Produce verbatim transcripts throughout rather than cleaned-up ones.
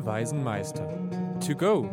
sieben weisen Meister. To go!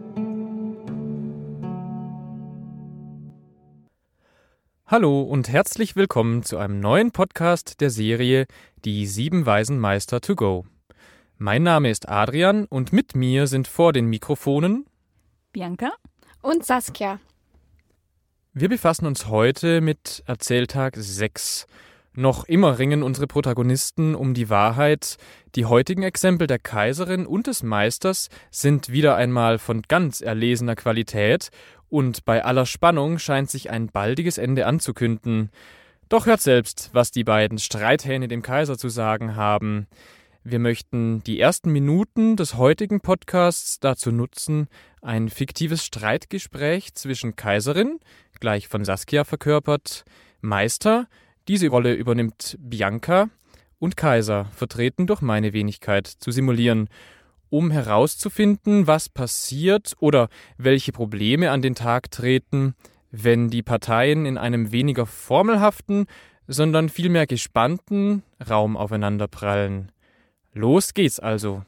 Hallo und herzlich willkommen zu einem neuen Podcast der Serie Die sieben weisen Meister to go. Mein Name ist Adrian und mit mir sind vor den Mikrofonen Bianca und Saskia. Wir befassen uns heute mit Erzähltag sechs. Noch immer ringen unsere Protagonisten um die Wahrheit. Die heutigen Exempel der Kaiserin und des Meisters sind wieder einmal von ganz erlesener Qualität und bei aller Spannung scheint sich ein baldiges Ende anzukünden. Doch hört selbst, was die beiden Streithähne dem Kaiser zu sagen haben. Wir möchten die ersten Minuten des heutigen Podcasts dazu nutzen, ein fiktives Streitgespräch zwischen Kaiserin, gleich von Saskia verkörpert, Meister, diese Rolle übernimmt Bianca, und Kaiser, vertreten durch meine Wenigkeit, zu simulieren, um herauszufinden, was passiert oder welche Probleme an den Tag treten, wenn die Parteien in einem weniger formelhaften, sondern vielmehr gespannten Raum aufeinanderprallen. Los geht's also.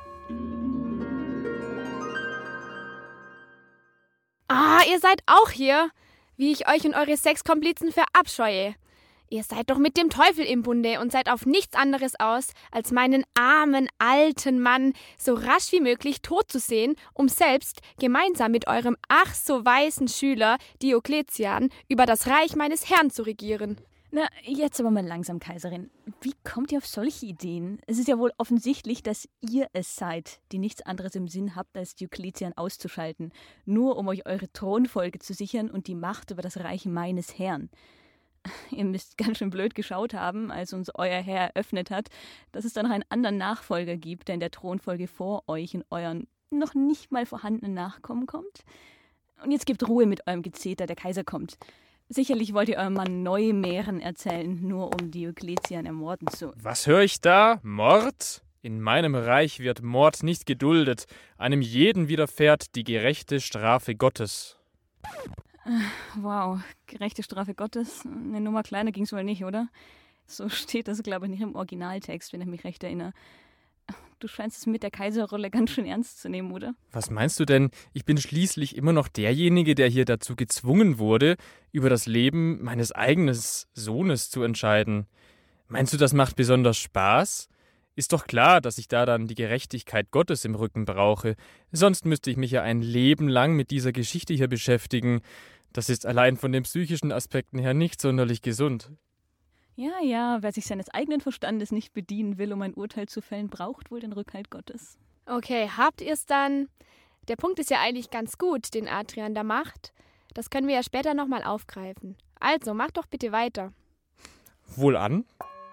Ah, ihr seid auch hier, wie ich euch und eure Sexkomplizen verabscheue. Ihr seid doch mit dem Teufel im Bunde und seid auf nichts anderes aus, als meinen armen, alten Mann so rasch wie möglich tot zu sehen, um selbst gemeinsam mit eurem ach so weisen Schüler Diokletian über das Reich meines Herrn zu regieren. Na, jetzt aber mal langsam, Kaiserin. Wie kommt ihr auf solche Ideen? Es ist ja wohl offensichtlich, dass ihr es seid, die nichts anderes im Sinn habt, als Diokletian auszuschalten, nur um euch eure Thronfolge zu sichern und die Macht über das Reich meines Herrn. Ihr müsst ganz schön blöd geschaut haben, als uns euer Herr eröffnet hat, dass es da noch einen anderen Nachfolger gibt, der in der Thronfolge vor euch in euren noch nicht mal vorhandenen Nachkommen kommt. Und jetzt gebt Ruhe mit eurem Gezeter, der Kaiser kommt. Sicherlich wollt ihr eurem Mann neue Mähren erzählen, nur um Diokletian ermorden zu... Was höre ich da? Mord? In meinem Reich wird Mord nicht geduldet. Einem jeden widerfährt die gerechte Strafe Gottes. Wow, gerechte Strafe Gottes. Eine Nummer kleiner ging's wohl nicht, oder? So steht das, glaube ich, nicht im Originaltext, wenn ich mich recht erinnere. Du scheinst es mit der Kaiserrolle ganz schön ernst zu nehmen, oder? Was meinst du denn? Ich bin schließlich immer noch derjenige, der hier dazu gezwungen wurde, über das Leben meines eigenen Sohnes zu entscheiden. Meinst du, das macht besonders Spaß? Ist doch klar, dass ich da dann die Gerechtigkeit Gottes im Rücken brauche. Sonst müsste ich mich ja ein Leben lang mit dieser Geschichte hier beschäftigen. Das ist allein von den psychischen Aspekten her nicht sonderlich gesund. Ja, ja, wer sich seines eigenen Verstandes nicht bedienen will, um ein Urteil zu fällen, braucht wohl den Rückhalt Gottes. Okay, habt ihr's dann? Der Punkt ist ja eigentlich ganz gut, den Adrian da macht. Das können wir ja später nochmal aufgreifen. Also, macht doch bitte weiter. Wohlan.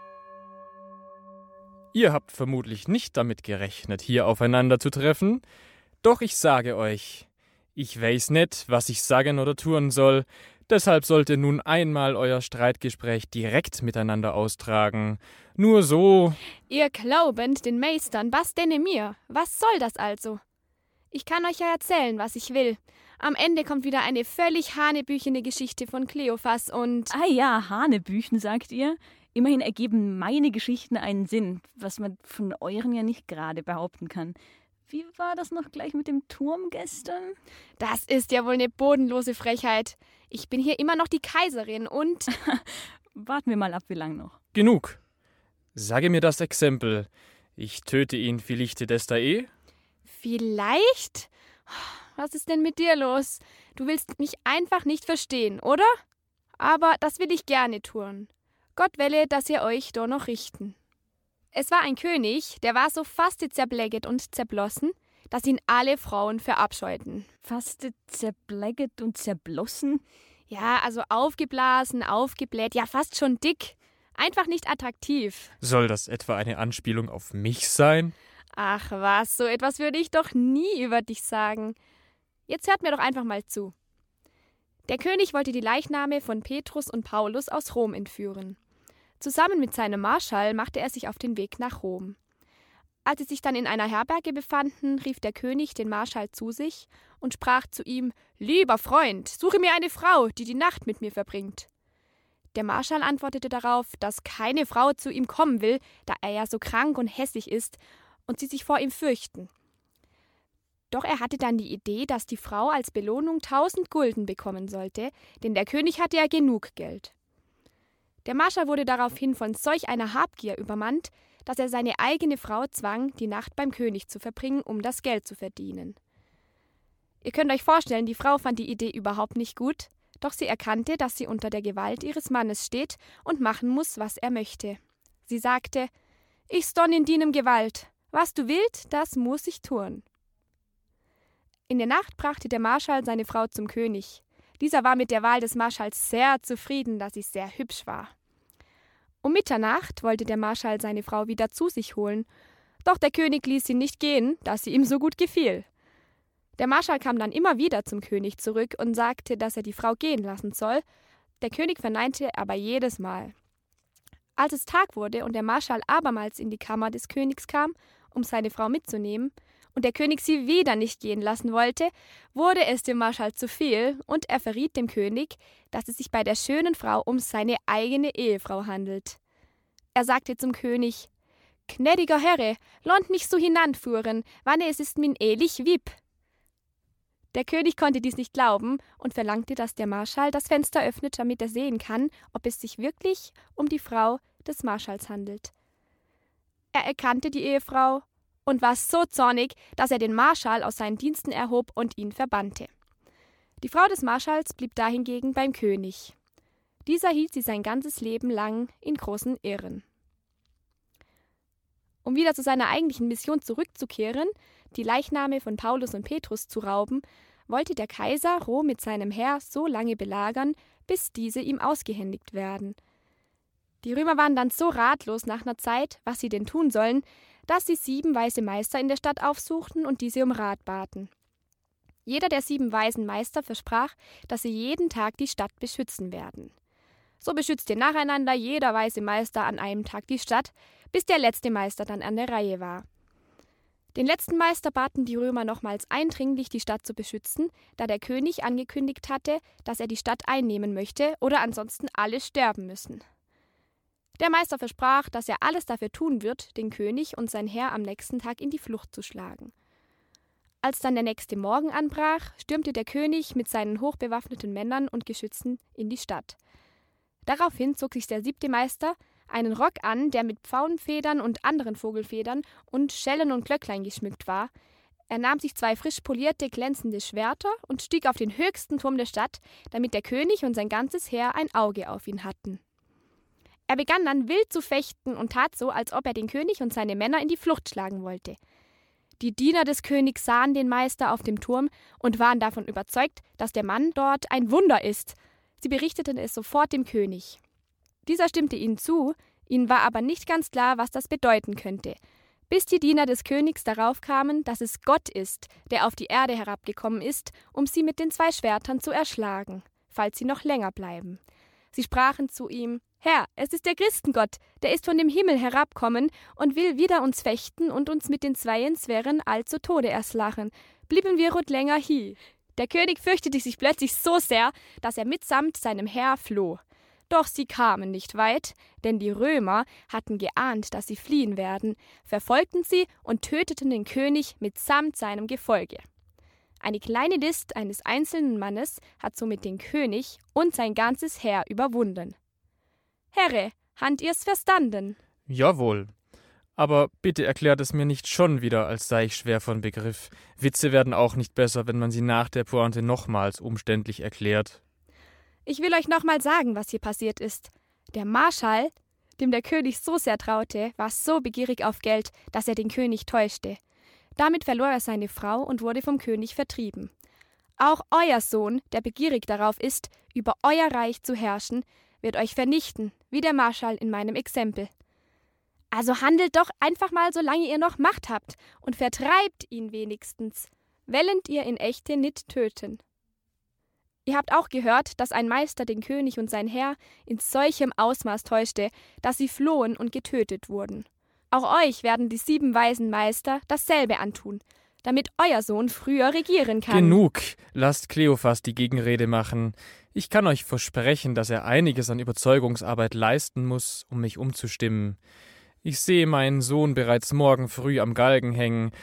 Ihr habt vermutlich nicht damit gerechnet, hier aufeinander zu treffen. Doch ich sage euch, ich weiß nicht, was ich sagen oder tun soll. Deshalb sollt ihr nun einmal euer Streitgespräch direkt miteinander austragen. Nur so... Ihr glaubend den Meistern, was denn in mir? Was soll das also? Ich kann euch ja erzählen, was ich will. Am Ende kommt wieder eine völlig hanebüchene Geschichte von Kleophas und... Ah ja, Hanebüchen, sagt ihr? Immerhin ergeben meine Geschichten einen Sinn, was man von euren ja nicht gerade behaupten kann. Wie war das noch gleich mit dem Turm gestern? Das ist ja wohl eine bodenlose Frechheit. Ich bin hier immer noch die Kaiserin und... Warten wir mal ab, wie lang noch. Genug. Sage mir das Exempel. Ich töte ihn vielleicht destae? Vielleicht? Was ist denn mit dir los? Du willst mich einfach nicht verstehen, oder? Aber das will ich gerne tun. Gott welle, dass ihr euch da noch richten. Es war ein König, der war so fast zerblecket und zerblossen, dass ihn alle Frauen verabscheuten. Fast zerblecket und zerblossen? Ja, also aufgeblasen, aufgebläht, ja fast schon dick. Einfach nicht attraktiv. Soll das etwa eine Anspielung auf mich sein? Ach was, so etwas würde ich doch nie über dich sagen. Jetzt hört mir doch einfach mal zu. Der König wollte die Leichname von Petrus und Paulus aus Rom entführen. Zusammen mit seinem Marschall machte er sich auf den Weg nach Rom. Als sie sich dann in einer Herberge befanden, rief der König den Marschall zu sich und sprach zu ihm: »Lieber Freund, suche mir eine Frau, die die Nacht mit mir verbringt.« Der Marschall antwortete darauf, dass keine Frau zu ihm kommen will, da er ja so krank und hässlich ist und sie sich vor ihm fürchten. Doch er hatte dann die Idee, dass die Frau als Belohnung tausend Gulden bekommen sollte, denn der König hatte ja genug Geld. Der Marschall wurde daraufhin von solch einer Habgier übermannt, dass er seine eigene Frau zwang, die Nacht beim König zu verbringen, um das Geld zu verdienen. Ihr könnt euch vorstellen, die Frau fand die Idee überhaupt nicht gut, doch sie erkannte, dass sie unter der Gewalt ihres Mannes steht und machen muss, was er möchte. Sie sagte: »Ich stonn in deinem Gewalt. Was du willst, das muss ich tun.« In der Nacht brachte der Marschall seine Frau zum König. Dieser war mit der Wahl des Marschalls sehr zufrieden, da sie sehr hübsch war. Um Mitternacht wollte der Marschall seine Frau wieder zu sich holen, doch der König ließ sie nicht gehen, da sie ihm so gut gefiel. Der Marschall kam dann immer wieder zum König zurück und sagte, dass er die Frau gehen lassen soll. Der König verneinte aber jedes Mal. Als es Tag wurde und der Marschall abermals in die Kammer des Königs kam, um seine Frau mitzunehmen, und der König sie wieder nicht gehen lassen wollte, wurde es dem Marschall zu viel, und er verriet dem König, dass es sich bei der schönen Frau um seine eigene Ehefrau handelt. Er sagte zum König: »Gnädiger Herre, lohnt mich so hinanfuhren, wann es ist min ehrlich Wieb.« Der König konnte dies nicht glauben und verlangte, dass der Marschall das Fenster öffnet, damit er sehen kann, ob es sich wirklich um die Frau des Marschalls handelt. Er erkannte die Ehefrau und war so zornig, dass er den Marschall aus seinen Diensten erhob und ihn verbannte. Die Frau des Marschalls blieb dahingegen beim König. Dieser hielt sie sein ganzes Leben lang in großen Ehren. Um wieder zu seiner eigentlichen Mission zurückzukehren, die Leichname von Paulus und Petrus zu rauben, wollte der Kaiser Rom mit seinem Heer so lange belagern, bis diese ihm ausgehändigt werden. Die Römer waren dann so ratlos nach einer Zeit, was sie denn tun sollen, dass sie sieben weise Meister in der Stadt aufsuchten und diese um Rat baten. Jeder der sieben weisen Meister versprach, dass sie jeden Tag die Stadt beschützen werden. So beschützte nacheinander jeder weise Meister an einem Tag die Stadt, bis der letzte Meister dann an der Reihe war. Den letzten Meister baten die Römer nochmals eindringlich, die Stadt zu beschützen, da der König angekündigt hatte, dass er die Stadt einnehmen möchte oder ansonsten alle sterben müssen. Der Meister versprach, dass er alles dafür tun wird, den König und sein Heer am nächsten Tag in die Flucht zu schlagen. Als dann der nächste Morgen anbrach, stürmte der König mit seinen hochbewaffneten Männern und Geschützen in die Stadt. Daraufhin zog sich der siebte Meister einen Rock an, der mit Pfauenfedern und anderen Vogelfedern und Schellen und Glöcklein geschmückt war. Er nahm sich zwei frisch polierte, glänzende Schwerter und stieg auf den höchsten Turm der Stadt, damit der König und sein ganzes Heer ein Auge auf ihn hatten. Er begann dann wild zu fechten und tat so, als ob er den König und seine Männer in die Flucht schlagen wollte. Die Diener des Königs sahen den Meister auf dem Turm und waren davon überzeugt, dass der Mann dort ein Wunder ist. Sie berichteten es sofort dem König. Dieser stimmte ihnen zu, ihnen war aber nicht ganz klar, was das bedeuten könnte, bis die Diener des Königs darauf kamen, dass es Gott ist, der auf die Erde herabgekommen ist, um sie mit den zwei Schwertern zu erschlagen, falls sie noch länger bleiben. Sie sprachen zu ihm: »Herr, es ist der Christengott, der ist von dem Himmel herabkommen und will wider uns fechten und uns mit den zweien Sphären all zu Tode erslachen. Blieben wir rot länger hie.« Der König fürchtete sich plötzlich so sehr, dass er mitsamt seinem Heer floh. Doch sie kamen nicht weit, denn die Römer hatten geahnt, dass sie fliehen werden, verfolgten sie und töteten den König mitsamt seinem Gefolge. Eine kleine List eines einzelnen Mannes hat somit den König und sein ganzes Heer überwunden. Herre, habt ihr's verstanden? Jawohl. Aber bitte erklärt es mir nicht schon wieder, als sei ich schwer von Begriff. Witze werden auch nicht besser, wenn man sie nach der Pointe nochmals umständlich erklärt. Ich will euch nochmal sagen, was hier passiert ist. Der Marschall, dem der König so sehr traute, war so begierig auf Geld, dass er den König täuschte. Damit verlor er seine Frau und wurde vom König vertrieben. Auch euer Sohn, der begierig darauf ist, über euer Reich zu herrschen, wird euch vernichten, wie der Marschall in meinem Exempel. Also handelt doch einfach mal, solange ihr noch Macht habt, und vertreibt ihn wenigstens, wellend ihr in Echte nit töten. Ihr habt auch gehört, dass ein Meister den König und sein Heer in solchem Ausmaß täuschte, dass sie flohen und getötet wurden. Auch euch werden die sieben weisen Meister dasselbe antun, damit euer Sohn früher regieren kann. Genug! Lasst Kleophas die Gegenrede machen. Ich kann euch versprechen, dass er einiges an Überzeugungsarbeit leisten muss, um mich umzustimmen. Ich sehe meinen Sohn bereits morgen früh am Galgen hängen,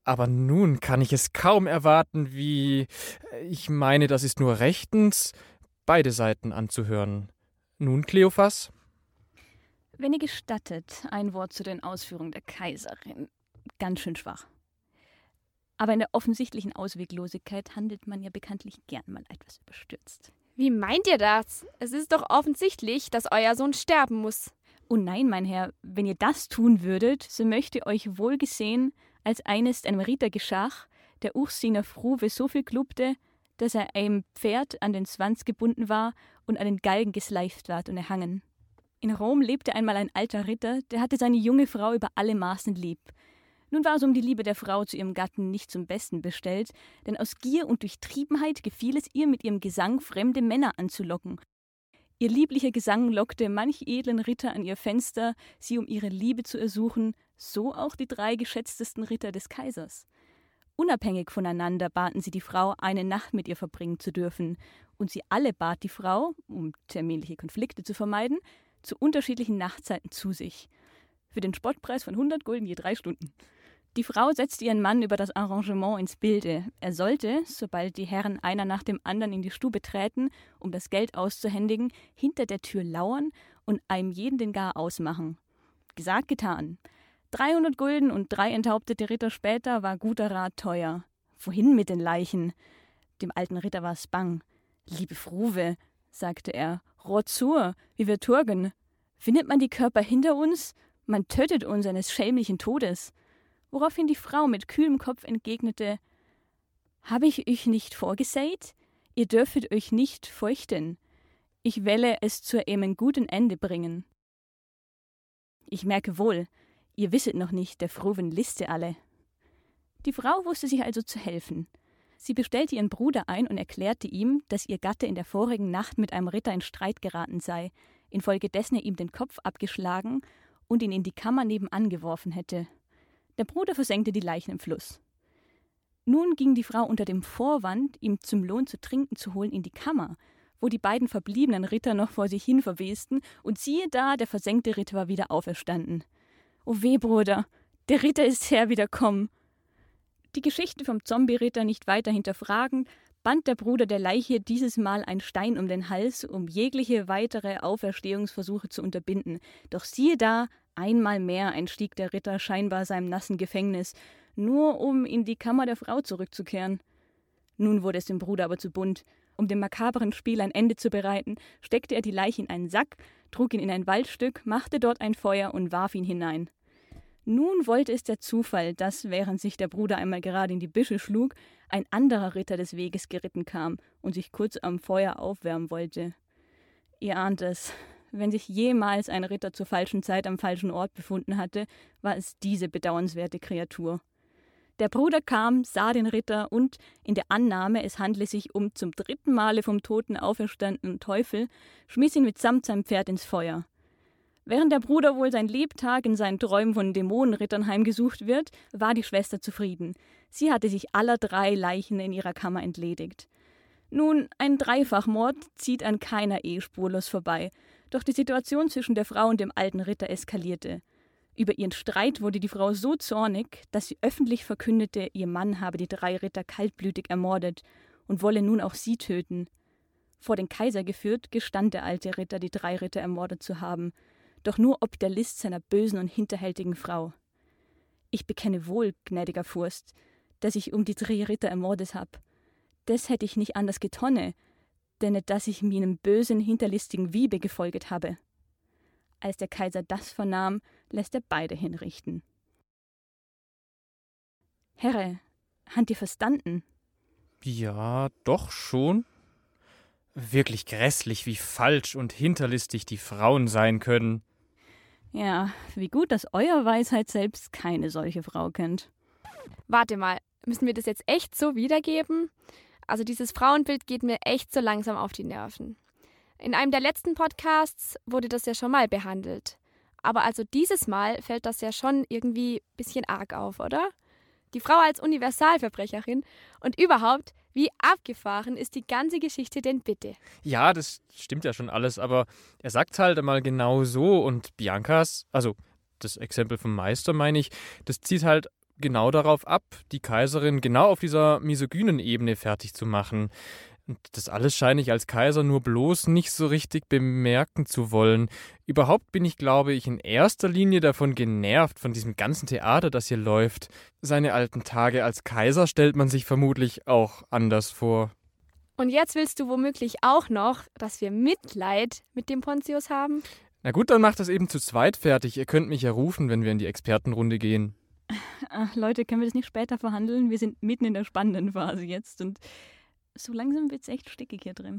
Aber nun kann ich es kaum erwarten, wie, ich meine, das ist nur rechtens, beide Seiten anzuhören. Nun, Kleophas? Wenn ihr gestattet, ein Wort zu den Ausführungen der Kaiserin. Ganz schön schwach. Aber in der offensichtlichen Ausweglosigkeit handelt man ja bekanntlich gern mal etwas überstürzt. Wie meint ihr das? Es ist doch offensichtlich, dass euer Sohn sterben muss. Oh nein, mein Herr, wenn ihr das tun würdet, so möchte euch wohl gesehen, als einst einem Ritter geschach, der uch seiner Fruwe so viel glubte, dass er einem Pferd an den Schwanz gebunden war und an den Galgen gesleift ward und erhangen. In Rom lebte einmal ein alter Ritter, der hatte seine junge Frau über alle Maßen lieb. Nun war es um die Liebe der Frau zu ihrem Gatten nicht zum Besten bestellt, denn aus Gier und Durchtriebenheit gefiel es ihr, mit ihrem Gesang fremde Männer anzulocken. Ihr lieblicher Gesang lockte manch edlen Ritter an ihr Fenster, sie um ihre Liebe zu ersuchen, so auch die drei geschätztesten Ritter des Kaisers. Unabhängig voneinander baten sie die Frau, eine Nacht mit ihr verbringen zu dürfen, und sie alle bat die Frau, um terminliche Konflikte zu vermeiden, zu unterschiedlichen Nachtzeiten zu sich, für den Spottpreis von hundert Gulden je drei Stunden. Die Frau setzte ihren Mann über das Arrangement ins Bilde. Er sollte, sobald die Herren einer nach dem anderen in die Stube träten, um das Geld auszuhändigen, hinter der Tür lauern und einem jeden den Gar ausmachen. Gesagt, getan. dreihundert Gulden und drei enthauptete Ritter später war guter Rat teuer. Wohin mit den Leichen? Dem alten Ritter war's bang. »Liebe Fruwe«, sagte er, »rohr zur, wie wir turgen. Findet man die Körper hinter uns? Man tötet uns eines schelmlichen Todes.« Woraufhin die Frau mit kühlem Kopf entgegnete, »Habe ich euch nicht vorgesät? Ihr dürfet euch nicht feuchten. Ich welle es zu einem guten Ende bringen.« »Ich merke wohl, ihr wisset noch nicht der Fruwen Liste alle.« Die Frau wusste sich also zu helfen. Sie bestellte ihren Bruder ein und erklärte ihm, dass ihr Gatte in der vorigen Nacht mit einem Ritter in Streit geraten sei, infolgedessen er ihm den Kopf abgeschlagen und ihn in die Kammer nebenan geworfen hätte. Der Bruder versenkte die Leichen im Fluss. Nun ging die Frau unter dem Vorwand, ihm zum Lohn zu trinken zu holen, in die Kammer, wo die beiden verbliebenen Ritter noch vor sich hin verwesten, und siehe da, der versenkte Ritter war wieder auferstanden. »O weh, Bruder, der Ritter ist herwiederkommen!« Die Geschichte vom Zombie-Ritter nicht weiter hinterfragend, band der Bruder der Leiche dieses Mal einen Stein um den Hals, um jegliche weitere Auferstehungsversuche zu unterbinden. Doch siehe da, einmal mehr entstieg der Ritter scheinbar seinem nassen Gefängnis, nur um in die Kammer der Frau zurückzukehren. Nun wurde es dem Bruder aber zu bunt. Um dem makabren Spiel ein Ende zu bereiten, steckte er die Leiche in einen Sack, trug ihn in ein Waldstück, machte dort ein Feuer und warf ihn hinein. Nun wollte es der Zufall, dass, während sich der Bruder einmal gerade in die Büsche schlug, ein anderer Ritter des Weges geritten kam und sich kurz am Feuer aufwärmen wollte. Ihr ahnt es, wenn sich jemals ein Ritter zur falschen Zeit am falschen Ort befunden hatte, war es diese bedauernswerte Kreatur. Der Bruder kam, sah den Ritter und, in der Annahme, es handle sich um zum dritten Male vom Toten auferstandenen Teufel, schmiss ihn mitsamt seinem Pferd ins Feuer. Während der Bruder wohl sein Lebtag in seinen Träumen von Dämonenrittern heimgesucht wird, war die Schwester zufrieden. Sie hatte sich aller drei Leichen in ihrer Kammer entledigt. Nun, ein Dreifachmord zieht an keiner Ehe spurlos vorbei, doch die Situation zwischen der Frau und dem alten Ritter eskalierte. Über ihren Streit wurde die Frau so zornig, dass sie öffentlich verkündete, ihr Mann habe die drei Ritter kaltblütig ermordet und wolle nun auch sie töten. Vor den Kaiser geführt, gestand der alte Ritter, die drei Ritter ermordet zu haben, doch nur ob der List seiner bösen und hinterhältigen Frau. »Ich bekenne wohl, gnädiger Fürst, dass ich um die drei Ritter ermordet hab. Des hätte ich nicht anders getonne, denn dass ich meinem bösen, hinterlistigen Wiebe gefolget habe.« Als der Kaiser das vernahm, lässt er beide hinrichten. »Herre, habt ihr verstanden?« »Ja, doch schon. Wirklich grässlich, wie falsch und hinterlistig die Frauen sein können.« »Ja, wie gut, dass euer Weisheit selbst keine solche Frau kennt.« Warte mal, müssen wir das jetzt echt so wiedergeben? Also dieses Frauenbild geht mir echt so langsam auf die Nerven. In einem der letzten Podcasts wurde das ja schon mal behandelt. Aber also dieses Mal fällt das ja schon irgendwie ein bisschen arg auf, oder? Die Frau als Universalverbrecherin und überhaupt, wie abgefahren ist die ganze Geschichte denn bitte? Ja, das stimmt ja schon alles, aber er sagt halt einmal genau so und Biancas, also das Exempel vom Meister meine ich, das zieht halt genau darauf ab, die Kaiserin genau auf dieser misogynen Ebene fertig zu machen. Und das alles scheine ich als Kaiser nur bloß nicht so richtig bemerken zu wollen. Überhaupt bin ich, glaube ich, in erster Linie davon genervt, von diesem ganzen Theater, das hier läuft. Seine alten Tage als Kaiser stellt man sich vermutlich auch anders vor. Und jetzt willst du womöglich auch noch, dass wir Mitleid mit dem Pontius haben? Na gut, dann macht das eben zu zweit fertig. Ihr könnt mich ja rufen, wenn wir in die Expertenrunde gehen. Ach, Leute, können wir das nicht später verhandeln? Wir sind mitten in der spannenden Phase jetzt und so langsam wird's echt stickig hier drin.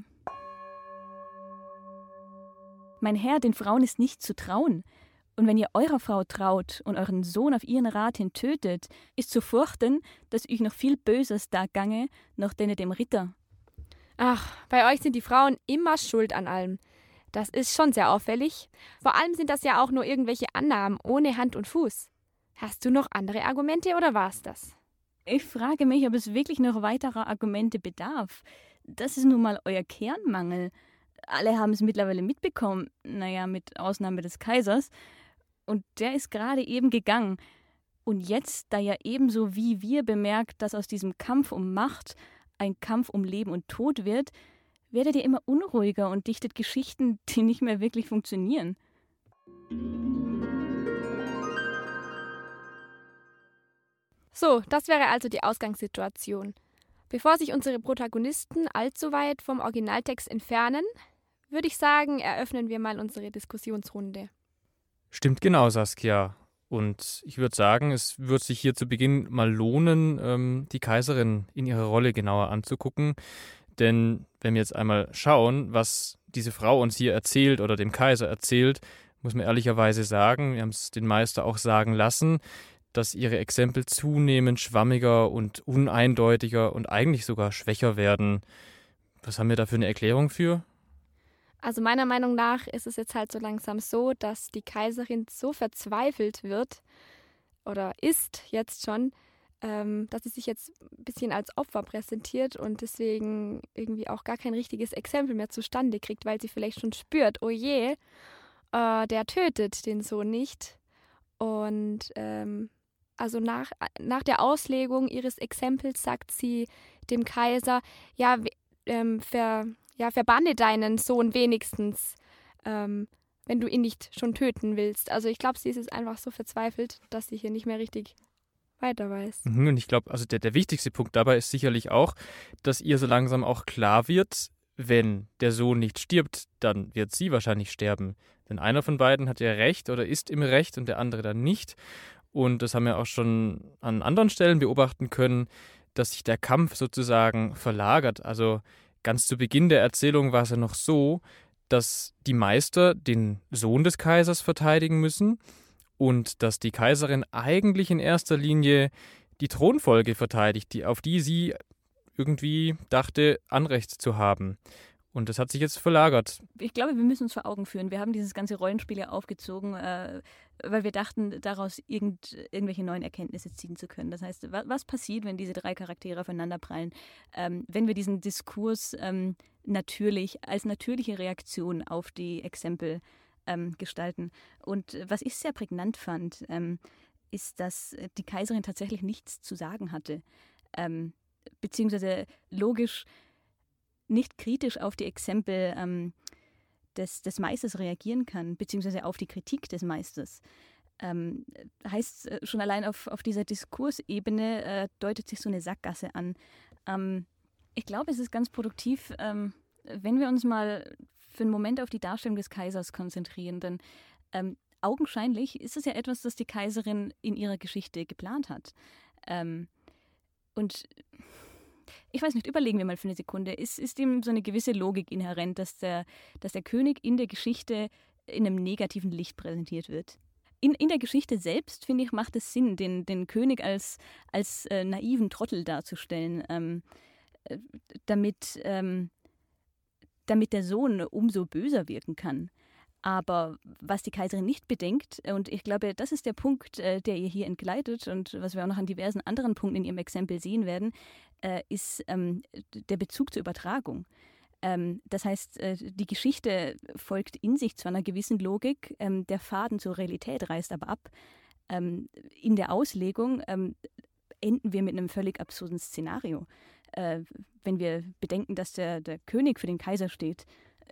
Mein Herr, den Frauen ist nicht zu trauen. Und wenn ihr eurer Frau traut und euren Sohn auf ihren Rat hin tötet, ist zu fürchten, dass euch noch viel Böses da gange, noch denen dem Ritter. Ach, bei euch sind die Frauen immer schuld an allem. Das ist schon sehr auffällig. Vor allem sind das ja auch nur irgendwelche Annahmen ohne Hand und Fuß. Hast du noch andere Argumente oder war's das? Ich frage mich, ob es wirklich noch weiterer Argumente bedarf. Das ist nun mal euer Kernmangel. Alle haben es mittlerweile mitbekommen, naja, mit Ausnahme des Kaisers. Und der ist gerade eben gegangen. Und jetzt, da ja ebenso wie wir bemerkt, dass aus diesem Kampf um Macht ein Kampf um Leben und Tod wird, werdet ihr immer unruhiger und dichtet Geschichten, die nicht mehr wirklich funktionieren. So, das wäre also die Ausgangssituation. Bevor sich unsere Protagonisten allzu weit vom Originaltext entfernen, würde ich sagen, eröffnen wir mal unsere Diskussionsrunde. Stimmt genau, Saskia. Und ich würde sagen, es wird sich hier zu Beginn mal lohnen, ähm, die Kaiserin in ihrer Rolle genauer anzugucken. Denn wenn wir jetzt einmal schauen, was diese Frau uns hier erzählt oder dem Kaiser erzählt, muss man ehrlicherweise sagen, wir haben es den Meister auch sagen lassen, dass ihre Exempel zunehmend schwammiger und uneindeutiger und eigentlich sogar schwächer werden. Was haben wir da für eine Erklärung für? Also meiner Meinung nach ist es jetzt halt so langsam so, dass die Kaiserin so verzweifelt wird oder ist jetzt schon, ähm, dass sie sich jetzt ein bisschen als Opfer präsentiert und deswegen irgendwie auch gar kein richtiges Exempel mehr zustande kriegt, weil sie vielleicht schon spürt, oh je, äh, der tötet den Sohn nicht. Und ähm, also nach, nach der Auslegung ihres Exempels sagt sie dem Kaiser, ja, ähm, ver, ja verbanne deinen Sohn wenigstens, ähm, wenn du ihn nicht schon töten willst. Also ich glaube, sie ist jetzt einfach so verzweifelt, dass sie hier nicht mehr richtig weiter weiß. Mhm, und ich glaube, also der, der wichtigste Punkt dabei ist sicherlich auch, dass ihr so langsam auch klar wird, wenn der Sohn nicht stirbt, dann wird sie wahrscheinlich sterben. Denn einer von beiden hat ja Recht oder ist im Recht und der andere dann nicht. Und das haben wir auch schon an anderen Stellen beobachten können, dass sich der Kampf sozusagen verlagert. Also ganz zu Beginn der Erzählung war es ja noch so, dass die Meister den Sohn des Kaisers verteidigen müssen und dass die Kaiserin eigentlich in erster Linie die Thronfolge verteidigt, die, auf die sie irgendwie dachte, Anrecht zu haben. Und das hat sich jetzt verlagert. Ich glaube, wir müssen uns vor Augen führen. Wir haben dieses ganze Rollenspiel ja aufgezogen, äh, weil wir dachten, daraus irgend, irgendwelche neuen Erkenntnisse ziehen zu können. Das heißt, was, was passiert, wenn diese drei Charaktere aufeinanderprallen? Ähm, wenn wir diesen Diskurs ähm, natürlich, als natürliche Reaktion auf die Exempel ähm, gestalten. Und was ich sehr prägnant fand, ähm, ist, dass die Kaiserin tatsächlich nichts zu sagen hatte. Ähm, beziehungsweise logisch nicht kritisch auf die Exempel ähm, des, des Meisters reagieren kann, beziehungsweise auf die Kritik des Meisters. Ähm, heißt äh, schon allein auf, auf dieser Diskursebene äh, deutet sich so eine Sackgasse an. Ähm, ich glaube, es ist ganz produktiv, ähm, wenn wir uns mal für einen Moment auf die Darstellung des Kaisers konzentrieren, denn ähm, augenscheinlich ist es ja etwas, das die Kaiserin in ihrer Geschichte geplant hat. Ähm, und ich weiß nicht, überlegen wir mal für eine Sekunde, ist, ist ihm so eine gewisse Logik inhärent, dass der, dass der König in der Geschichte in einem negativen Licht präsentiert wird? In, in der Geschichte selbst, finde ich, macht es Sinn, den, den König als, als äh, naiven Trottel darzustellen, ähm, äh, damit, ähm, damit der Sohn umso böser wirken kann. Aber was die Kaiserin nicht bedenkt, und ich glaube, das ist der Punkt, äh, der ihr hier entgleitet und was wir auch noch an diversen anderen Punkten in ihrem Exempel sehen werden, äh, ist ähm, der Bezug zur Übertragung. Ähm, das heißt, äh, die Geschichte folgt in sich zwar einer gewissen Logik, ähm, der Faden zur Realität reißt aber ab. Ähm, in der Auslegung ähm, enden wir mit einem völlig absurden Szenario. Äh, wenn wir bedenken, dass der, der König für den Kaiser steht,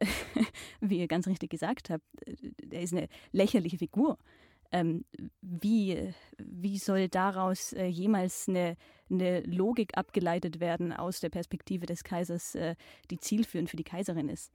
wie ihr ganz richtig gesagt habt, er ist eine lächerliche Figur. Ähm, wie, wie soll daraus äh, jemals eine, eine Logik abgeleitet werden aus der Perspektive des Kaisers, äh, die zielführend für die Kaiserin ist?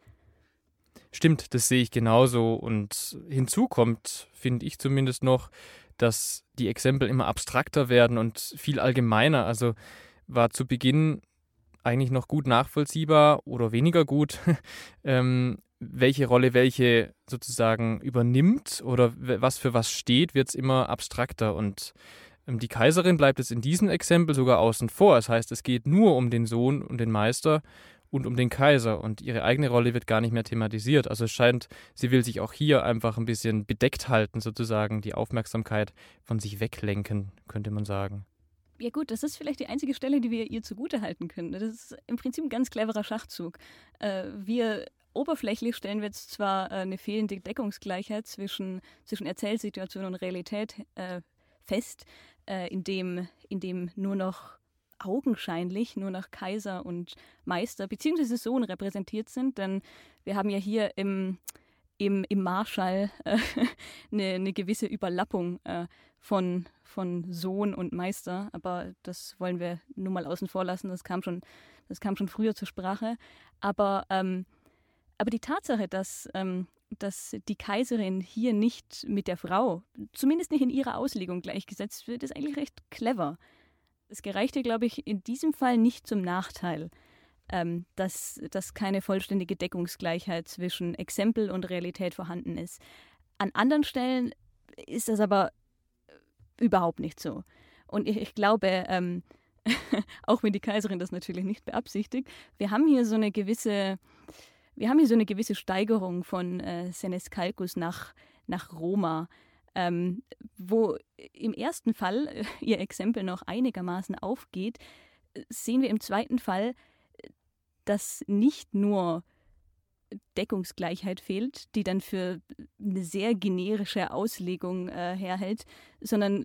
Stimmt, das sehe ich genauso. Und hinzu kommt, finde ich zumindest noch, dass die Exempel immer abstrakter werden und viel allgemeiner. Also war zu Beginn eigentlich noch gut nachvollziehbar oder weniger gut, ähm, welche Rolle welche sozusagen übernimmt oder was für was steht, wird es immer abstrakter. Und ähm, die Kaiserin bleibt jetzt in diesem Exempel sogar außen vor. Das heißt, es geht nur um den Sohn und den Meister und um den Kaiser. Und ihre eigene Rolle wird gar nicht mehr thematisiert. Also es scheint, sie will sich auch hier einfach ein bisschen bedeckt halten, sozusagen die Aufmerksamkeit von sich weglenken, könnte man sagen. Ja gut, das ist vielleicht die einzige Stelle, die wir ihr zugutehalten können. Das ist im Prinzip ein ganz cleverer Schachzug. Äh, wir oberflächlich stellen wir jetzt zwar äh, eine fehlende Deckungsgleichheit zwischen, zwischen Erzählsituation und Realität äh, fest, äh, indem, indem nur noch augenscheinlich nur noch Kaiser und Meister bzw. Sohn repräsentiert sind. Denn wir haben ja hier im, im, im Marschall äh, eine, eine gewisse Überlappung äh, von, von Sohn und Meister, aber das wollen wir nun mal außen vor lassen, das kam schon, das kam schon früher zur Sprache. Aber, ähm, aber die Tatsache, dass, ähm, dass die Kaiserin hier nicht mit der Frau, zumindest nicht in ihrer Auslegung gleichgesetzt wird, ist eigentlich recht clever. Es gereichte, glaube ich, in diesem Fall nicht zum Nachteil, ähm, dass, dass keine vollständige Deckungsgleichheit zwischen Exempel und Realität vorhanden ist. An anderen Stellen ist das aber überhaupt nicht so. Und ich, ich glaube, ähm, auch wenn die Kaiserin das natürlich nicht beabsichtigt, wir haben hier so eine gewisse, wir haben hier so eine gewisse Steigerung von äh, Senescalcus nach, nach Roma, ähm, wo im ersten Fall äh, ihr Exempel noch einigermaßen aufgeht, sehen wir im zweiten Fall, dass nicht nur Deckungsgleichheit fehlt, die dann für eine sehr generische Auslegung äh, herhält, sondern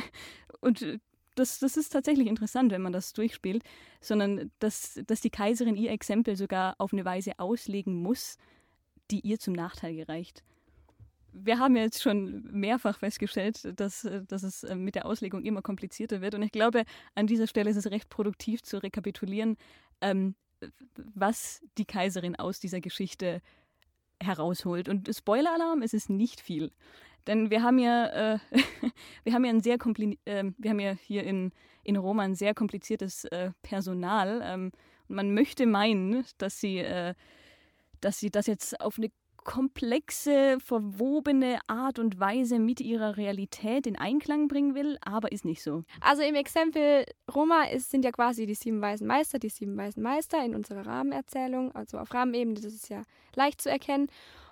und das, das ist tatsächlich interessant, wenn man das durchspielt, sondern dass, dass die Kaiserin ihr Exempel sogar auf eine Weise auslegen muss, die ihr zum Nachteil gereicht. Wir haben ja jetzt schon mehrfach festgestellt, dass, dass es mit der Auslegung immer komplizierter wird und ich glaube, an dieser Stelle ist es recht produktiv zu rekapitulieren, ähm, was die Kaiserin aus dieser Geschichte herausholt. Und Spoiler-Alarm, es ist nicht viel. Denn wir haben ja, äh, wir haben ja ein sehr kompli- äh, wir haben ja hier in, in Roma ein sehr kompliziertes äh, Personal. Ähm, und man möchte meinen, dass sie, äh, dass sie das jetzt auf eine komplexe, verwobene Art und Weise mit ihrer Realität in Einklang bringen will, aber ist nicht so. Also im Exempel Roma ist, sind ja quasi die sieben weisen Meister, die sieben weisen Meister in unserer Rahmenerzählung, also auf Rahmenebene, das ist ja leicht zu erkennen.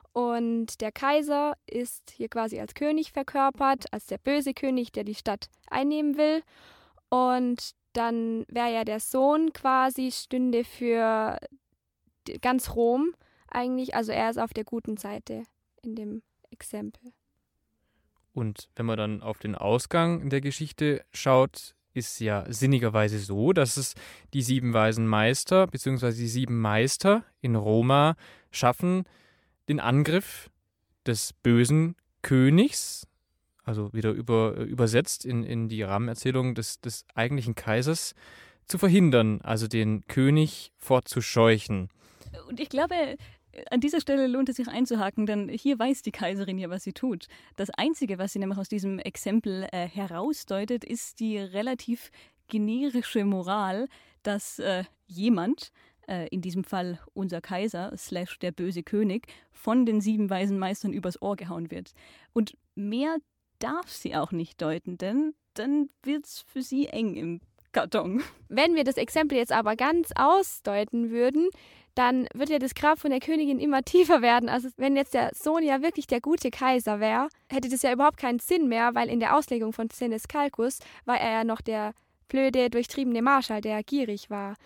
Und der Kaiser ist hier quasi als König verkörpert, als der böse König, der die Stadt einnehmen will. Und dann wäre ja der Sohn quasi, stünde für ganz Rom eigentlich, also er ist auf der guten Seite in dem Exempel. Und wenn man dann auf den Ausgang der Geschichte schaut, ist ja sinnigerweise so, dass es die sieben weisen Meister bzw. die sieben Meister in Roma schaffen, den Angriff des bösen Königs, also wieder über, übersetzt in, in die Rahmenerzählung des, des eigentlichen Kaisers, zu verhindern, also den König fortzuscheuchen. Und ich glaube, an dieser Stelle lohnt es sich einzuhaken, denn hier weiß die Kaiserin ja, was sie tut. Das Einzige, was sie nämlich aus diesem Exempel äh, herausdeutet, ist die relativ generische Moral, dass äh, jemand, äh, in diesem Fall unser Kaiser, slash der böse König, von den sieben weisen Meistern übers Ohr gehauen wird. Und mehr darf sie auch nicht deuten, denn dann wird es für sie eng im Karton. Wenn wir das Exempel jetzt aber ganz ausdeuten würden, dann wird ja das Grab von der Königin immer tiefer werden. Also wenn jetzt der Sohn ja wirklich der gute Kaiser wäre, hätte das ja überhaupt keinen Sinn mehr, weil in der Auslegung von Senescalcus war er ja noch der blöde, durchtriebene Marschall, der gierig war.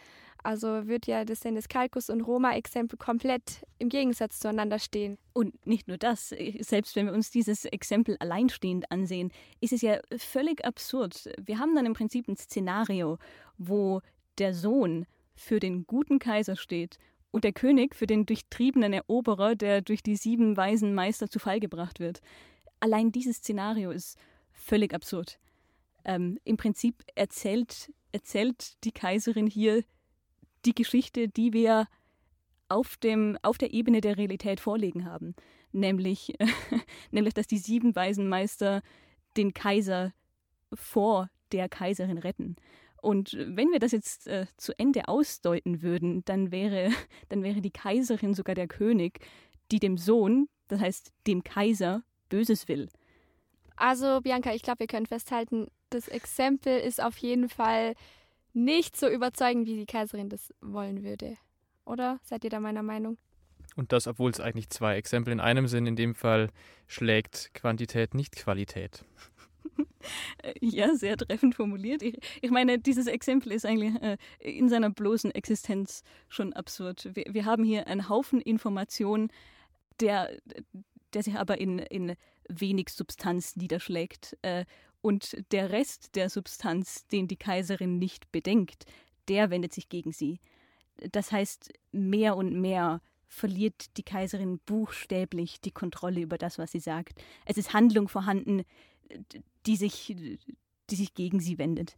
Also wird ja das Senes Calcus und Roma-Exempel komplett im Gegensatz zueinander stehen. Und nicht nur das, selbst wenn wir uns dieses Exempel alleinstehend ansehen, ist es ja völlig absurd. Wir haben dann im Prinzip ein Szenario, wo der Sohn für den guten Kaiser steht und der König für den durchtriebenen Eroberer, der durch die sieben weisen Meister zu Fall gebracht wird. Allein dieses Szenario ist völlig absurd. Ähm, Im Prinzip erzählt, erzählt die Kaiserin hier die Geschichte, die wir auf, dem, auf der Ebene der Realität vorliegen haben. Nämlich, äh, nämlich, dass die sieben weisen Meister den Kaiser vor der Kaiserin retten. Und wenn wir das jetzt äh, zu Ende ausdeuten würden, dann wäre, dann wäre die Kaiserin sogar der König, die dem Sohn, das heißt dem Kaiser, Böses will. Also Bianca, ich glaube, wir können festhalten, das Exempel ist auf jeden Fall nicht so überzeugend, wie die Kaiserin das wollen würde. Oder? Seid ihr da meiner Meinung? Und das, obwohl es eigentlich zwei Exempel in einem sind. In dem Fall schlägt Quantität nicht Qualität. Ja, sehr treffend formuliert. Ich, ich meine, dieses Exempel ist eigentlich äh, in seiner bloßen Existenz schon absurd. Wir, wir haben hier einen Haufen Informationen, der, der sich aber in, in wenig Substanz niederschlägt. Äh, und der Rest der Substanz, den die Kaiserin nicht bedenkt, der wendet sich gegen sie. Das heißt, mehr und mehr verliert die Kaiserin buchstäblich die Kontrolle über das, was sie sagt. Es ist Handlung vorhanden, die sich, die sich gegen sie wendet.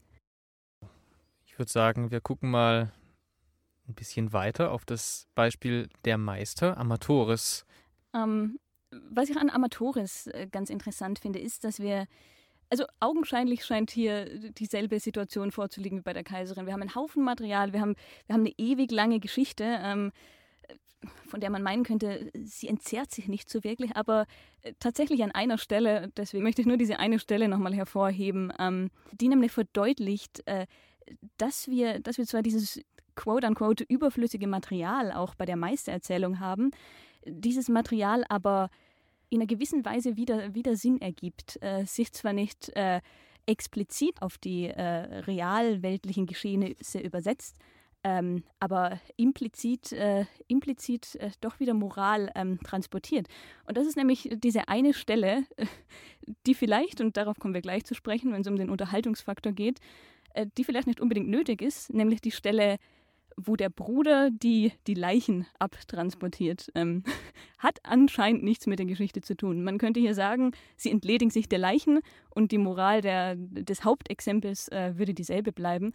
Ich würde sagen, wir gucken mal ein bisschen weiter auf das Beispiel der Meister, Amatoris. Ähm, was ich an Amatoris äh, ganz interessant finde, ist, dass wir, also augenscheinlich scheint hier dieselbe Situation vorzuliegen wie bei der Kaiserin. Wir haben einen Haufen Material, wir haben, wir haben eine ewig lange Geschichte, ähm, von der man meinen könnte, sie entzerrt sich nicht so wirklich, aber äh, tatsächlich an einer Stelle, deswegen möchte ich nur diese eine Stelle nochmal hervorheben, ähm, die nämlich verdeutlicht, äh, dass wir, dass wir zwar dieses quote-unquote überflüssige Material auch bei der Meistererzählung haben, dieses Material aber in einer gewissen Weise wieder, wieder Sinn ergibt, äh, sich zwar nicht äh, explizit auf die äh, realweltlichen Geschehnisse übersetzt, ähm, aber implizit, äh, implizit äh, doch wieder Moral ähm, transportiert. Und das ist nämlich diese eine Stelle, äh, die vielleicht, und darauf kommen wir gleich zu sprechen, wenn es um den Unterhaltungsfaktor geht, äh, die vielleicht nicht unbedingt nötig ist, nämlich die Stelle, wo der Bruder die, die Leichen abtransportiert, ähm, hat anscheinend nichts mit der Geschichte zu tun. Man könnte hier sagen, sie entledigen sich der Leichen und die Moral der, des Hauptexempels äh, würde dieselbe bleiben.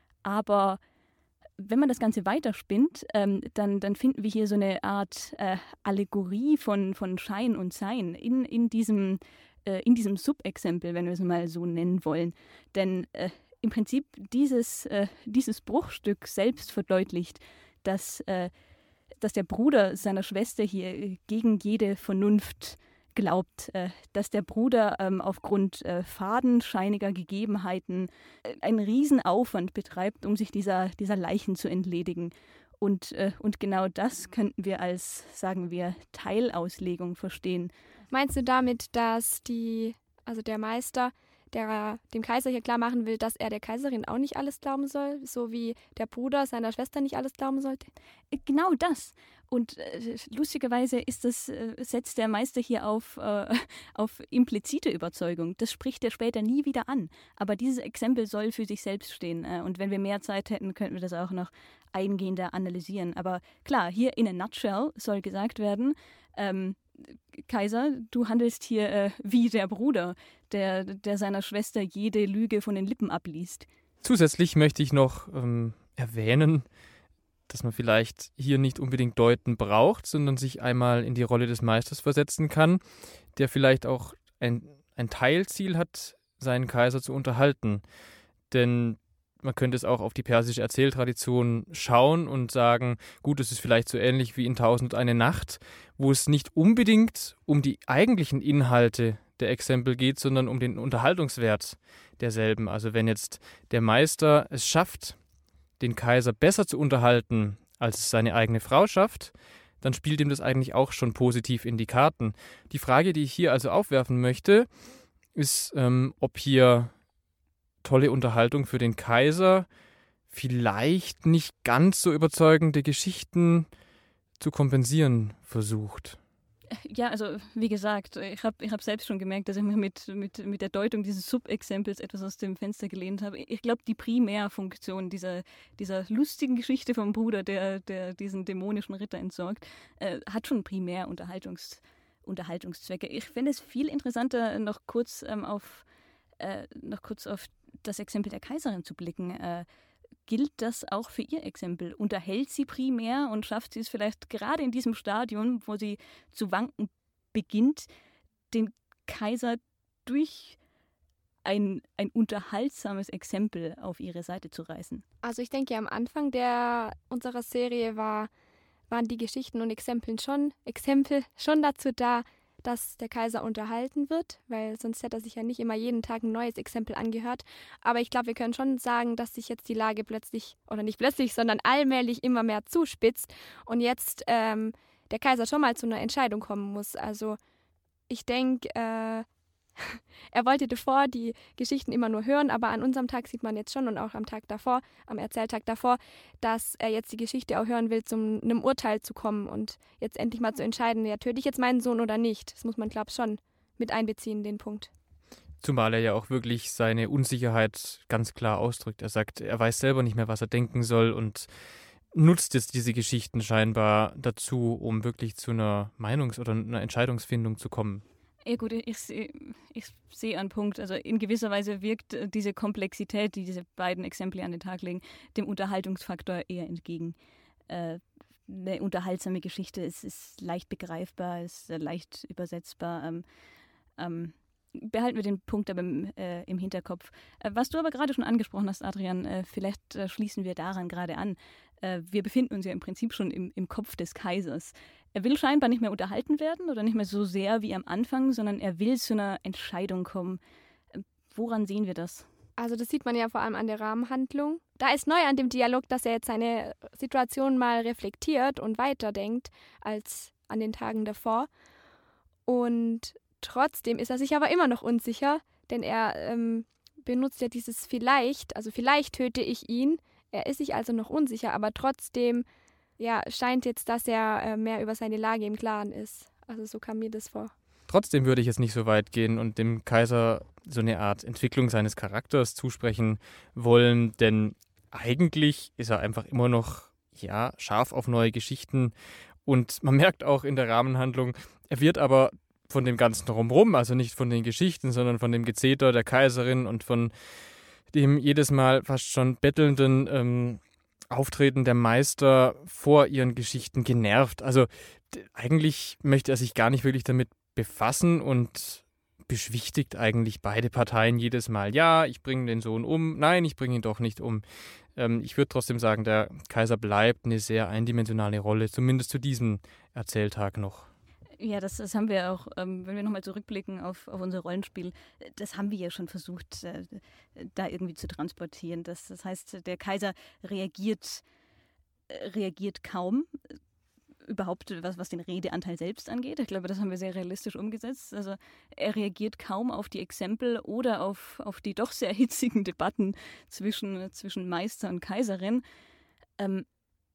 Aber wenn man das Ganze weiterspinnt, ähm, dann, dann finden wir hier so eine Art äh, Allegorie von, von Schein und Sein in, in diesem, äh, in diesem Subexempel, wenn wir es mal so nennen wollen. Denn äh, im Prinzip dieses, äh, dieses Bruchstück selbst verdeutlicht, dass, äh, dass der Bruder seiner Schwester hier gegen jede Vernunft glaubt, äh, dass der Bruder ähm, aufgrund äh, fadenscheiniger Gegebenheiten äh, einen Riesenaufwand betreibt, um sich dieser, dieser Leichen zu entledigen. Und, äh, und genau das könnten wir als, sagen wir, Teilauslegung verstehen. Meinst du damit, dass die, also der Meister, der dem Kaiser hier klar machen will, dass er der Kaiserin auch nicht alles glauben soll, so wie der Bruder seiner Schwester nicht alles glauben sollte? Genau das. Und äh, lustigerweise ist das, äh, setzt der Meister hier auf, äh, auf implizite Überzeugung. Das spricht er später nie wieder an. Aber dieses Exempel soll für sich selbst stehen. Äh, und wenn wir mehr Zeit hätten, könnten wir das auch noch eingehender analysieren. Aber klar, hier in a nutshell soll gesagt werden, ähm, Kaiser, du handelst hier äh, wie der Bruder, der, der seiner Schwester jede Lüge von den Lippen abliest. Zusätzlich möchte ich noch ähm, erwähnen, dass man vielleicht hier nicht unbedingt deuten braucht, sondern sich einmal in die Rolle des Meisters versetzen kann, der vielleicht auch ein, ein Teilziel hat, seinen Kaiser zu unterhalten. Denn man könnte es auch auf die persische Erzähltradition schauen und sagen, gut, es ist vielleicht so ähnlich wie in Tausend und eine Nacht, wo es nicht unbedingt um die eigentlichen Inhalte der Exempel geht, sondern um den Unterhaltungswert derselben. Also wenn jetzt der Meister es schafft, den Kaiser besser zu unterhalten, als es seine eigene Frau schafft, dann spielt ihm das eigentlich auch schon positiv in die Karten. Die Frage, die ich hier also aufwerfen möchte, ist, ähm, ob hier tolle Unterhaltung für den Kaiser vielleicht nicht ganz so überzeugende Geschichten zu kompensieren versucht. Ja, also wie gesagt, ich habe ich hab selbst schon gemerkt, dass ich mich mit, mit, mit der Deutung dieses Subexempels etwas aus dem Fenster gelehnt habe. Ich glaube, die Primärfunktion dieser, dieser lustigen Geschichte vom Bruder, der, der diesen dämonischen Ritter entsorgt, äh, hat schon primär Unterhaltungs, Unterhaltungszwecke. Ich fände es viel interessanter, noch kurz, ähm, auf, äh, noch kurz auf das Exempel der Kaiserin zu blicken. Äh, Gilt das auch für ihr Exempel? Unterhält sie primär und schafft sie es vielleicht gerade in diesem Stadium, wo sie zu wanken beginnt, den Kaiser durch ein, ein unterhaltsames Exempel auf ihre Seite zu reißen? Also ich denke, am Anfang der unserer Serie war, waren die Geschichten und Exempeln schon, Exempel schon dazu da, dass der Kaiser unterhalten wird, weil sonst hätte er sich ja nicht immer jeden Tag ein neues Exempel angehört. Aber ich glaube, wir können schon sagen, dass sich jetzt die Lage plötzlich, oder nicht plötzlich, sondern allmählich immer mehr zuspitzt und jetzt ähm, der Kaiser schon mal zu einer Entscheidung kommen muss. Also ich denke, äh, er wollte davor die Geschichten immer nur hören, aber an unserem Tag sieht man jetzt schon und auch am Tag davor, am Erzähltag davor, dass er jetzt die Geschichte auch hören will, zu einem Urteil zu kommen und jetzt endlich mal zu entscheiden, ja, töte ich jetzt meinen Sohn oder nicht. Das muss man, glaube ich, schon mit einbeziehen, den Punkt. Zumal er ja auch wirklich seine Unsicherheit ganz klar ausdrückt. Er sagt, er weiß selber nicht mehr, was er denken soll und nutzt jetzt diese Geschichten scheinbar dazu, um wirklich zu einer Meinungs- oder einer Entscheidungsfindung zu kommen. Ja gut, ich sehe ich seh einen Punkt. Also in gewisser Weise wirkt diese Komplexität, die diese beiden Exempel an den Tag legen, dem Unterhaltungsfaktor eher entgegen. Äh, eine unterhaltsame Geschichte ist, ist leicht begreifbar, ist leicht übersetzbar. Ähm, ähm, behalten wir den Punkt aber im, äh, im Hinterkopf. Äh, was du aber gerade schon angesprochen hast, Adrian, äh, vielleicht äh, schließen wir daran gerade an. Äh, wir befinden uns ja im Prinzip schon im, im Kopf des Kaisers. Er will scheinbar nicht mehr unterhalten werden oder nicht mehr so sehr wie am Anfang, sondern er will zu einer Entscheidung kommen. Äh, woran sehen wir das? Also das sieht man ja vor allem an der Rahmenhandlung. Da ist neu an dem Dialog, dass er jetzt seine Situation mal reflektiert und weiterdenkt als an den Tagen davor. Und trotzdem ist er sich aber immer noch unsicher, denn er ähm, benutzt ja dieses vielleicht, also vielleicht töte ich ihn. Er ist sich also noch unsicher, aber trotzdem ja, scheint jetzt, dass er äh, mehr über seine Lage im Klaren ist. Also so kam mir das vor. Trotzdem würde ich jetzt nicht so weit gehen und dem Kaiser so eine Art Entwicklung seines Charakters zusprechen wollen, denn eigentlich ist er einfach immer noch ja, scharf auf neue Geschichten und man merkt auch in der Rahmenhandlung, er wird aber von dem Ganzen drumherum, also nicht von den Geschichten, sondern von dem Gezeter der Kaiserin und von dem jedes Mal fast schon bettelnden ähm, Auftreten der Meister vor ihren Geschichten genervt. Also d- eigentlich möchte er sich gar nicht wirklich damit befassen und beschwichtigt eigentlich beide Parteien jedes Mal. Ja, ich bringe den Sohn um. Nein, ich bringe ihn doch nicht um. Ähm, ich würde trotzdem sagen, der Kaiser bleibt eine sehr eindimensionale Rolle, zumindest zu diesem Erzähltag noch. Ja, das, das haben wir auch, ähm, wenn wir nochmal zurückblicken auf, auf unser Rollenspiel, das haben wir ja schon versucht, äh, da irgendwie zu transportieren. Das, das heißt, der Kaiser reagiert, äh, reagiert kaum, äh, überhaupt was, was den Redeanteil selbst angeht. Ich glaube, das haben wir sehr realistisch umgesetzt. Also er reagiert kaum auf die Exempel oder auf, auf die doch sehr hitzigen Debatten zwischen, zwischen Meister und Kaiserin. Ähm,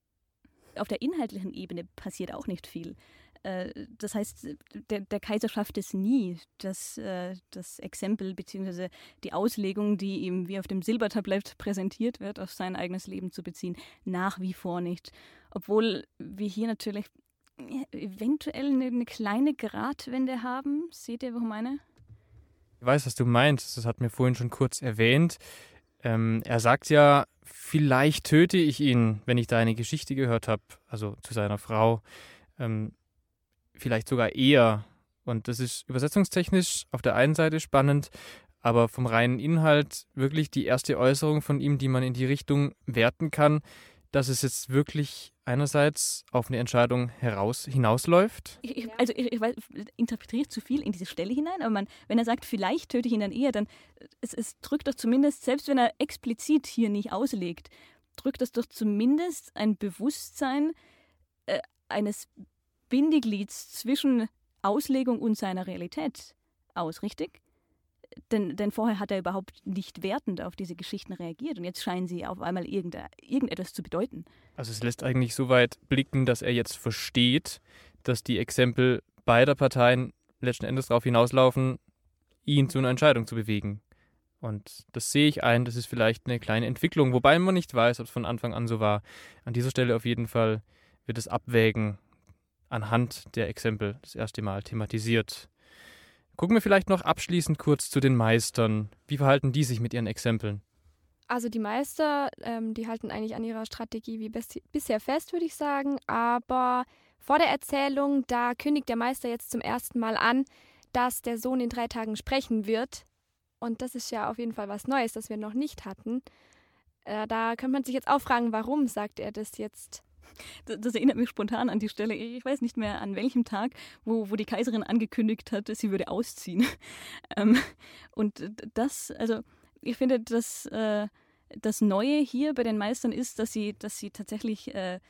auf der inhaltlichen Ebene passiert auch nicht viel. Das heißt, der, der Kaiser schafft es nie, das, äh, das Exempel bzw. die Auslegung, die ihm wie auf dem Silbertablett präsentiert wird, auf sein eigenes Leben zu beziehen. Nach wie vor nicht. Obwohl wir hier natürlich eventuell eine, eine kleine Gratwende haben. Seht ihr, was ich meine? Ich weiß, was du meinst. Das hat mir vorhin schon kurz erwähnt. Ähm, er sagt ja, vielleicht töte ich ihn, wenn ich deine Geschichte gehört habe, also zu seiner Frau. Ähm, Vielleicht sogar eher. Und das ist übersetzungstechnisch auf der einen Seite spannend, aber vom reinen Inhalt wirklich die erste Äußerung von ihm, die man in die Richtung werten kann, dass es jetzt wirklich einerseits auf eine Entscheidung heraus hinausläuft. Ich, also ich, ich interpretiere zu viel in diese Stelle hinein, aber man, wenn er sagt, vielleicht töte ich ihn dann eher, dann es, es drückt doch zumindest, selbst wenn er explizit hier nicht auslegt, drückt das doch zumindest ein Bewusstsein äh, eines Bindeglieds zwischen Auslegung und seiner Realität aus, richtig? denn, denn vorher hat er überhaupt nicht wertend auf diese Geschichten reagiert und jetzt scheinen sie auf einmal irgende, irgendetwas zu bedeuten. Also es lässt eigentlich so weit blicken, dass er jetzt versteht, dass die Exempel beider Parteien letzten Endes darauf hinauslaufen, ihn zu einer Entscheidung zu bewegen. Und das sehe ich ein, das ist vielleicht eine kleine Entwicklung, wobei man nicht weiß, ob es von Anfang an so war. An dieser Stelle auf jeden Fall wird das Abwägen anhand der Exempel das erste Mal thematisiert. Gucken wir vielleicht noch abschließend kurz zu den Meistern. Wie verhalten die sich mit ihren Exempeln? Also die Meister, ähm, die halten eigentlich an ihrer Strategie wie bis- bisher fest, würde ich sagen. Aber vor der Erzählung, da kündigt der Meister jetzt zum ersten Mal an, dass der Sohn in drei Tagen sprechen wird. Und das ist ja auf jeden Fall was Neues, das wir noch nicht hatten. Äh, da könnte man sich jetzt auch fragen, warum sagt er das jetzt? Das, das erinnert mich spontan an die Stelle, ich weiß nicht mehr an welchem Tag, wo, wo die Kaiserin angekündigt hat, sie würde ausziehen. ähm, und das, also ich finde, das, äh, das Neue hier bei den Meistern ist, dass sie, dass sie tatsächlich äh,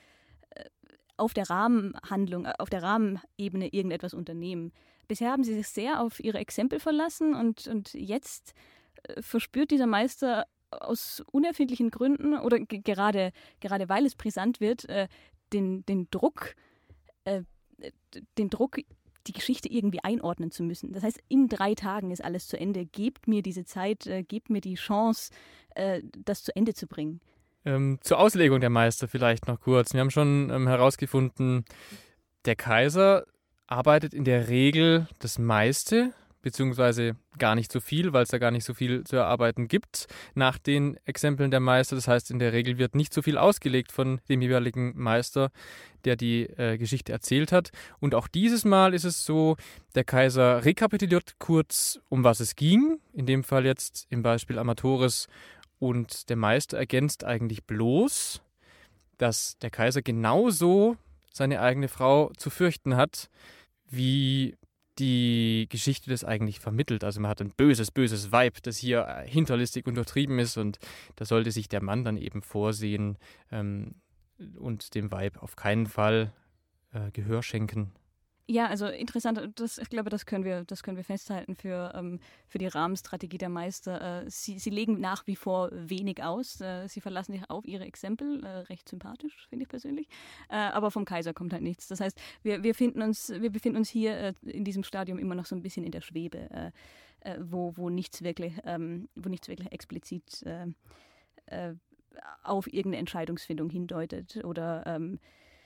auf der Rahmenhandlung, auf der Rahmenebene irgendetwas unternehmen. Bisher haben sie sich sehr auf ihre Exempel verlassen und, und jetzt äh, verspürt dieser Meister aus unerfindlichen Gründen oder g- gerade, gerade weil es brisant wird, äh, den, den Druck, äh, den Druck, die Geschichte irgendwie einordnen zu müssen. Das heißt, in drei Tagen ist alles zu Ende. Gebt mir diese Zeit, äh, gebt mir die Chance, äh, das zu Ende zu bringen. Ähm, zur Auslegung der Meister vielleicht noch kurz. Wir haben schon ähm, herausgefunden, der Kaiser arbeitet in der Regel das meiste, beziehungsweise gar nicht so viel, weil es da gar nicht so viel zu erarbeiten gibt nach den Exempeln der Meister. Das heißt, in der Regel wird nicht so viel ausgelegt von dem jeweiligen Meister, der die äh, Geschichte erzählt hat. Und auch dieses Mal ist es so, der Kaiser rekapituliert kurz, um was es ging. In dem Fall jetzt im Beispiel Amatoris. Und der Meister ergänzt eigentlich bloß, dass der Kaiser genauso seine eigene Frau zu fürchten hat, wie die Geschichte das eigentlich vermittelt. Also man hat ein böses, böses Weib, das hier hinterlistig untertrieben ist und da sollte sich der Mann dann eben vorsehen ähm, und dem Weib auf keinen Fall äh, Gehör schenken. Ja, also interessant, das, ich glaube, das können wir, das können wir festhalten für, ähm, für die Rahmenstrategie der Meister. Äh, sie, sie legen nach wie vor wenig aus. Äh, sie verlassen sich auf ihre Exempel, äh, recht sympathisch, finde ich persönlich. Äh, aber vom Kaiser kommt halt nichts. Das heißt, wir, wir, finden uns, wir befinden uns hier äh, in diesem Stadium immer noch so ein bisschen in der Schwebe, äh, äh, wo, wo, nichts wirklich, ähm, wo nichts wirklich explizit äh, äh, auf irgendeine Entscheidungsfindung hindeutet oder ähm,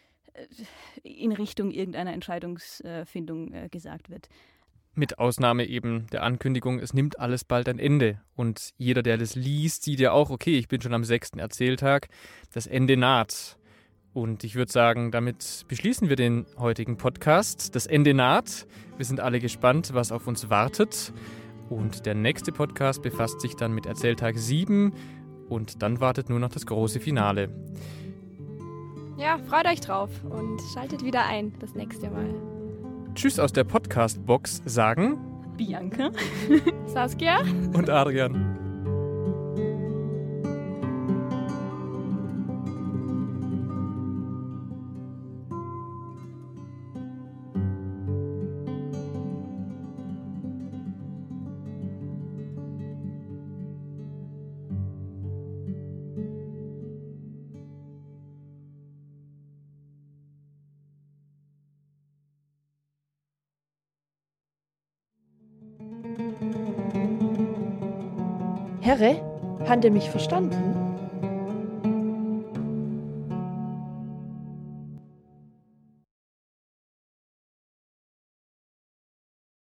in Richtung irgendeiner Entscheidungsfindung äh, gesagt wird. Mit Ausnahme eben der Ankündigung, es nimmt alles bald ein Ende. Und jeder, der das liest, sieht ja auch, okay, ich bin schon am sechsten Erzähltag, das Ende naht. Und ich würde sagen, damit beschließen wir den heutigen Podcast. Das Ende naht. Wir sind alle gespannt, was auf uns wartet. Und der nächste Podcast befasst sich dann mit Erzähltag sieben und dann wartet nur noch das große Finale. Ja, freut euch drauf und schaltet wieder ein das nächste Mal. Tschüss aus der Podcast-Box sagen Bianca, Saskia und Adrian. Herre, habt ihr mich verstanden?